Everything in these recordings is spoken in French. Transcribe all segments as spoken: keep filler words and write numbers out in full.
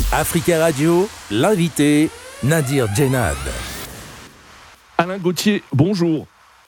Africa Radio, l'invité, Nadir Djenad. Alain Gauthier, bonjour.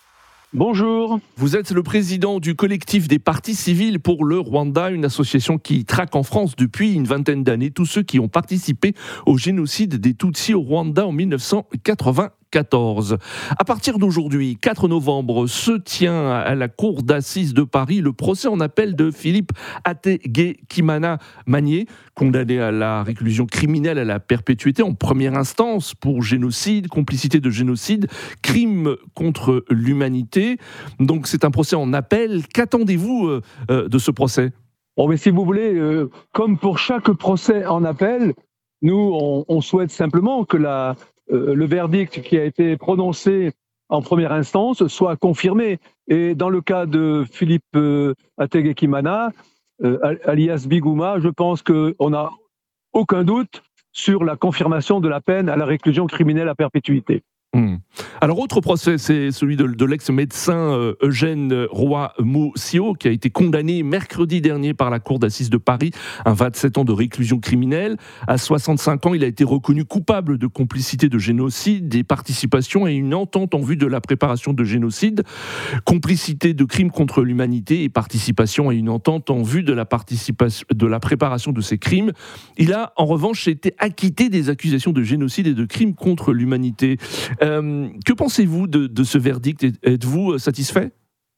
Bonjour. Vous êtes le président du collectif des parties civiles pour le Rwanda, une association qui traque en France depuis une vingtaine d'années tous ceux qui ont participé au génocide des Tutsis au Rwanda en dix-neuf cent quatre-vingt-quatorze. À partir d'aujourd'hui, quatre novembre, se tient à la cour d'assises de Paris le procès en appel de Philippe Hategekimana Magné, condamné à la réclusion criminelle à la perpétuité en première instance pour génocide, complicité de génocide, crime contre l'humanité. Donc c'est un procès en appel. Qu'attendez-vous euh, euh, de ce procès ? Bon, mais si vous voulez, euh, comme pour chaque procès en appel, nous, on, on souhaite simplement que la, euh, le verdict qui a été prononcé en première instance soit confirmé. Et dans le cas de Philippe euh, Hategekimana, euh, alias Biguma, je pense qu'on n'a aucun doute sur la confirmation de la peine à la réclusion criminelle à perpétuité. Mmh. Alors, autre procès, c'est celui de, de l'ex-médecin euh, Eugène Roy-Mousseau, qui a été condamné mercredi dernier par la cour d'assises de Paris à vingt-sept ans de réclusion criminelle. À soixante-cinq ans, il a été reconnu coupable de complicité de génocide, des participations et une entente en vue de la préparation de génocide, complicité de crimes contre l'humanité et participation à une entente en vue de la, participation, de la préparation de ces crimes. Il a, en revanche, été acquitté des accusations de génocide et de crimes contre l'humanité. Euh, que pensez-vous de, de ce verdict ? Êtes-vous satisfait ?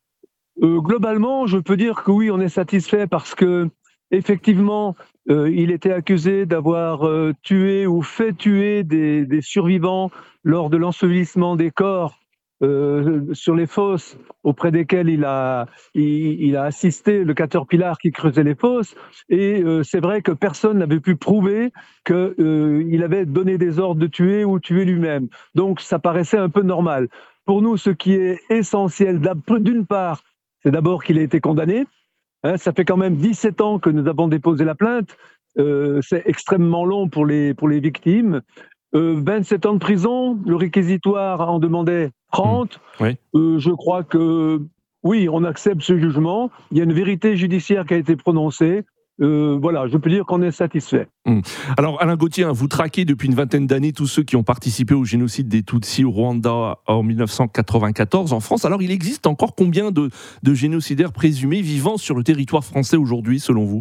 euh, Globalement, je peux dire que oui, on est satisfait parce que effectivement, euh, il était accusé d'avoir euh, tué ou fait tuer des, des survivants lors de l'ensevelissement des corps euh, sur les fosses auprès desquelles il a, il, il a assisté, le Caterpillar qui creusait les fosses. Et euh, c'est vrai que personne n'avait pu prouver qu'il euh, avait donné des ordres de tuer ou tuer lui-même. Donc ça paraissait un peu normal. Pour nous, ce qui est essentiel, d'une part, c'est d'abord qu'il a été condamné. Hein, ça fait quand même dix-sept ans que nous avons déposé la plainte. Euh, c'est extrêmement long pour les, pour les victimes. Euh, vingt-sept ans de prison, le réquisitoire en demandait trente. Mmh, oui. Euh, je crois que oui, on accepte ce jugement. Il y a une vérité judiciaire qui a été prononcée. Euh, voilà, je peux dire qu'on est satisfait. Mmh. Alors Alain Gauthier, vous traquez depuis une vingtaine d'années tous ceux qui ont participé au génocide des Tutsis au Rwanda en dix-neuf cent quatre-vingt-quatorze en France. Alors il existe encore combien de, de génocidaires présumés vivant sur le territoire français aujourd'hui, selon vous ?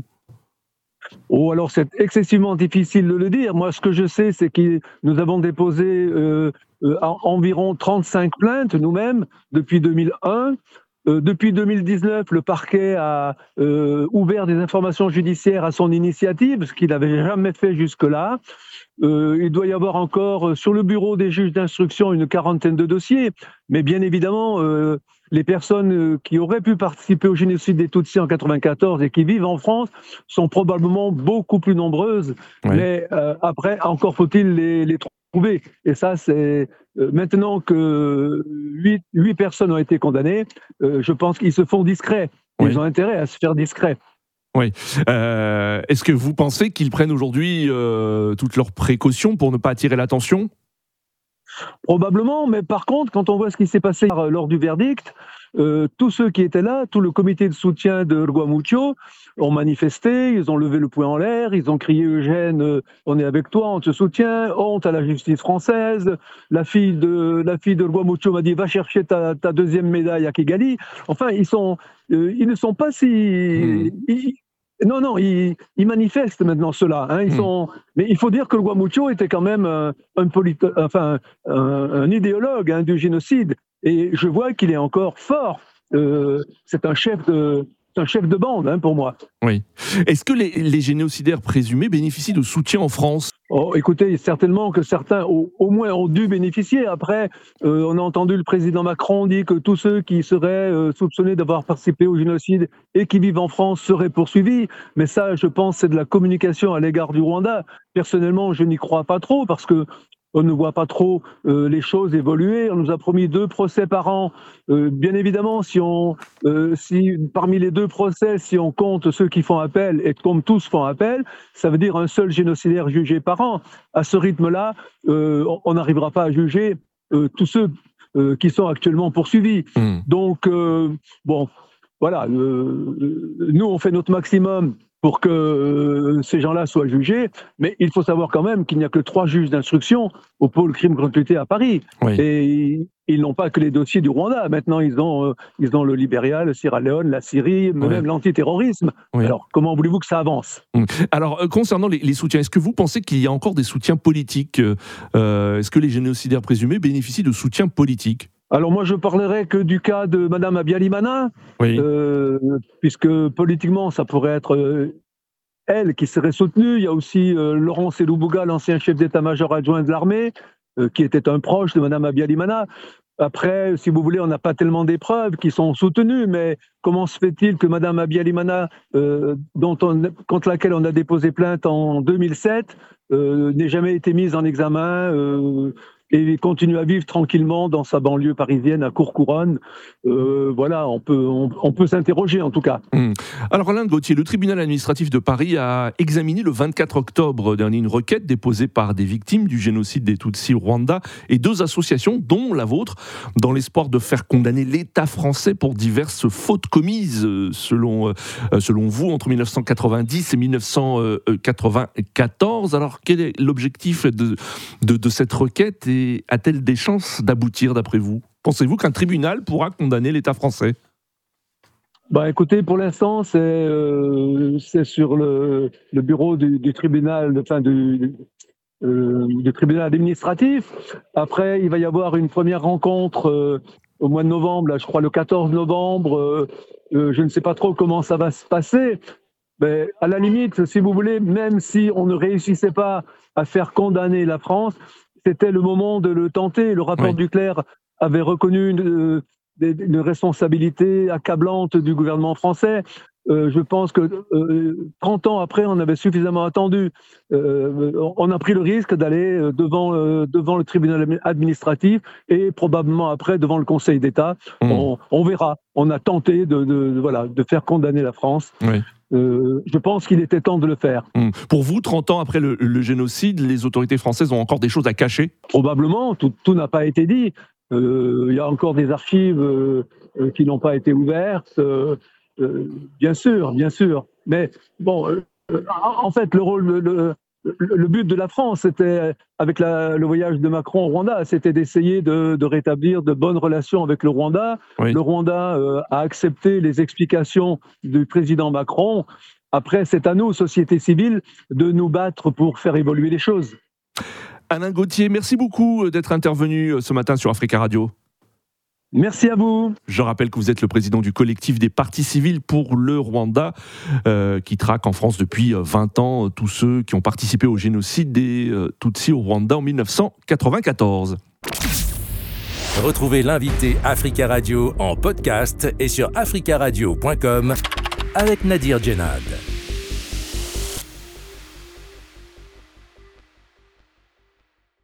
Oh, alors c'est excessivement difficile de le dire. Moi, ce que je sais, c'est que nous avons déposé euh, euh, environ trente-cinq plaintes nous-mêmes depuis deux mille un. Euh, depuis deux mille dix-neuf, le parquet a euh, ouvert des informations judiciaires à son initiative, ce qu'il n'avait jamais fait jusque-là. Euh, il doit y avoir encore euh, sur le bureau des juges d'instruction une quarantaine de dossiers, mais bien évidemment, euh, les personnes euh, qui auraient pu participer au génocide des Tutsis en quatre-vingt-quatorze et qui vivent en France sont probablement beaucoup plus nombreuses. Oui. Mais euh, après, encore faut-il les, les trouver. Et ça, c'est euh, maintenant que huit, huit personnes ont été condamnées, euh, je pense qu'ils se font discrets. Ils oui. ont intérêt à se faire discrets. Oui. Euh, est-ce que vous pensez qu'ils prennent aujourd'hui euh, toutes leurs précautions pour ne pas attirer l'attention ? Probablement, mais par contre, quand on voit ce qui s'est passé lors du verdict, euh, tous ceux qui étaient là, tout le comité de soutien de Rwamucho ont manifesté, ils ont levé le poing en l'air, ils ont crié « Eugène, euh, on est avec toi, on te soutient, honte à la justice française ». La fille de, la fille de Rwamucho m'a dit « Va chercher ta, ta deuxième médaille à Kigali ». Enfin, ils, sont, euh, ils ne sont pas si... Mmh. Ils, Non, non, ils, ils manifestent maintenant cela. Hein, ils mmh. sont... Mais il faut dire que Rwamucho était quand même un, un, polito... enfin, un, un idéologue hein, du génocide. Et je vois qu'il est encore fort. Euh, c'est un chef de, c'est un chef de bande hein, pour moi. Oui. Est-ce que les, les génocidaires présumés bénéficient de soutien en France ? Oh, écoutez, certainement que certains au, au moins ont dû bénéficier. Après, euh, on a entendu le président Macron dire que tous ceux qui seraient euh, soupçonnés d'avoir participé au génocide et qui vivent en France seraient poursuivis. Mais ça, je pense, c'est de la communication à l'égard du Rwanda. Personnellement, je n'y crois pas trop parce que on ne voit pas trop euh, les choses évoluer. On nous a promis deux procès par an. Euh, bien évidemment, si on, euh, si parmi les deux procès, si on compte ceux qui font appel et comme tous font appel, ça veut dire un seul génocidaire jugé par an. À ce rythme-là, euh, on n'arrivera pas à juger euh, tous ceux euh, qui sont actuellement poursuivis. Mmh. Donc, euh, bon, voilà. Euh, nous, on fait notre maximum pour que euh, ces gens-là soient jugés. Mais il faut savoir quand même qu'il n'y a que trois juges d'instruction au pôle crime contre l'humanité à Paris. Oui. Et ils, ils n'ont pas que les dossiers du Rwanda. Maintenant, ils ont, euh, ils ont le Libéria, le Sierra Leone, la Syrie, même Oui. l'antiterrorisme. Oui. Alors, comment voulez-vous que ça avance ? Alors, euh, concernant les, les soutiens, est-ce que vous pensez qu'il y a encore des soutiens politiques ? euh, Est-ce que les génocidaires présumés bénéficient de soutien politique ? Alors moi, je parlerai que du cas de Madame Abiyalimana, Oui. euh, puisque politiquement, ça pourrait être euh, elle qui serait soutenue. Il y a aussi euh, Laurent Seloubouga, l'ancien chef d'état-major adjoint de l'armée, euh, qui était un proche de Madame Abiyalimana. Après, si vous voulez, on n'a pas tellement des preuves qui sont soutenues, mais comment se fait-il que Madame Abiyalimana, euh, dont on, contre laquelle on a déposé plainte en deux mille sept, euh, n'ait jamais été mise en examen euh, et continue à vivre tranquillement dans sa banlieue parisienne à Courcouronne. Euh, voilà, on peut, on, on peut s'interroger en tout cas. Mmh. Alors Alain Gauthier, le tribunal administratif de Paris a examiné le vingt-quatre octobre dernier une requête déposée par des victimes du génocide des Tutsis au Rwanda et deux associations, dont la vôtre, dans l'espoir de faire condamner l'État français pour diverses fautes commises, selon, euh, selon vous, entre dix-neuf cent quatre-vingt-dix et dix-neuf cent quatre-vingt-quatorze. Alors quel est l'objectif de, de, de cette requête et a-t-elle des chances d'aboutir d'après vous ? Pensez-vous qu'un tribunal pourra condamner l'État français ? Bah, écoutez, pour l'instant, c'est, euh, c'est sur le, le bureau du, du tribunal, enfin du, euh, du tribunal administratif. Après, il va y avoir une première rencontre euh, au mois de novembre, là, je crois le quatorze novembre. Euh, euh, je ne sais pas trop comment ça va se passer. Mais à la limite, si vous voulez, même si on ne réussissait pas à faire condamner la France, c'était le moment de le tenter. Le rapport Oui. Duclerc avait reconnu une, une responsabilité accablante du gouvernement français. Euh, je pense que euh, trente ans après, on avait suffisamment attendu. Euh, on a pris le risque d'aller devant, euh, devant le tribunal administratif et probablement après devant le Conseil d'État. Mmh. On, on verra. On a tenté de, de, de, voilà, de faire condamner la France. Oui. Euh, je pense qu'il était temps de le faire. Mmh. Pour vous, trente ans après le, le génocide, les autorités françaises ont encore des choses à cacher ? Probablement, tout, tout n'a pas été dit. Euh, il y a encore des archives euh, euh, qui n'ont pas été ouvertes. Euh, euh, bien sûr, bien sûr. Mais bon, euh, en fait, le rôle, le, le, le but de la France, c'était, avec la, le voyage de Macron au Rwanda, c'était d'essayer de, de rétablir de bonnes relations avec le Rwanda. Oui. Le Rwanda euh, a accepté les explications du président Macron. Après, c'est à nous, société civile, de nous battre pour faire évoluer les choses. Alain Gauthier, merci beaucoup d'être intervenu ce matin sur Africa Radio. Merci à vous. Je rappelle que vous êtes le président du collectif des partis civils pour le Rwanda, euh, qui traque en France depuis vingt ans tous ceux qui ont participé au génocide des euh, Tutsis au Rwanda en dix-neuf cent quatre-vingt-quatorze. Retrouvez l'invité Africa Radio en podcast et sur africa radio point com avec Nadir Djenad.